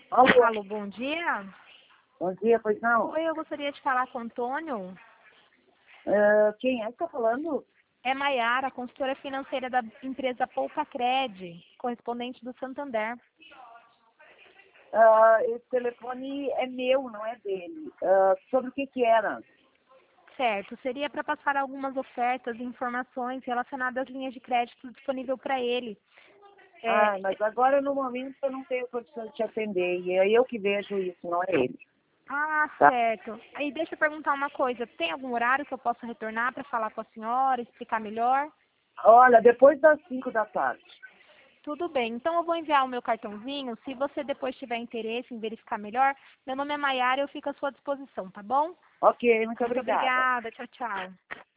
Alô, Alô, bom dia. bom dia, pois não? Oi, eu gostaria de falar com o Antônio. Quem é que está falando? É Maiara, consultora financeira da empresa Poucacred, correspondente do Santander. Esse telefone é meu, não é dele. Sobre o que era? Certo, seria para passar algumas ofertas e informações relacionadas às linhas de crédito disponível para ele. É, Mas agora no momento eu não tenho condição de te atender. E é eu que vejo isso, não é ele. Tá? certo. Aí deixa eu perguntar uma coisa. Tem algum horário que eu possa retornar para falar com a senhora, explicar melhor? Olha, depois das 5 da tarde. Tudo bem, então eu vou enviar o meu cartãozinho. Se você depois tiver interesse em verificar melhor, meu nome é Maiara e eu fico à sua disposição, tá bom? Ok, muito Muito obrigada. obrigada, tchau, tchau.